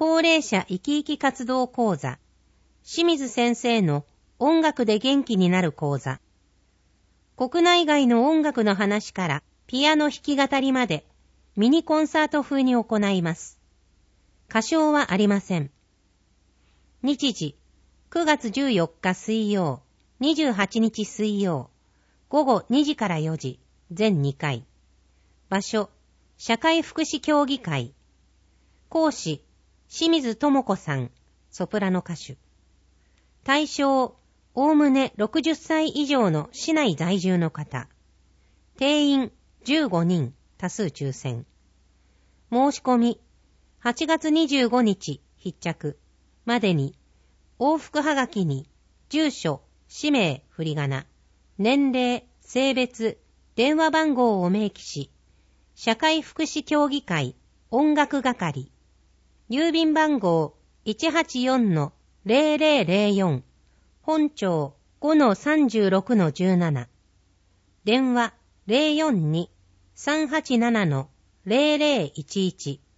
高齢者生き生き活動講座、清水先生の音楽で元気になる講座、国内外の音楽の話からピアノ弾き語りまでミニコンサート風に行います。歌唱はありません。日時、9月14日水曜、28日水曜、午後2時から4時、全2回。場所、社会福祉協議会。講師、清水智子さん、ソプラノ歌手。対象、おおむね60歳以上の市内在住の方。定員15人、多数抽選。申し込み、8月25日必着までに、往復はがきに、住所、氏名、振り仮名、年齢、性別、電話番号を明記し、社会福祉協議会音楽係、郵便番号 184-0004、本町 5-36-17、電話 042-387-0011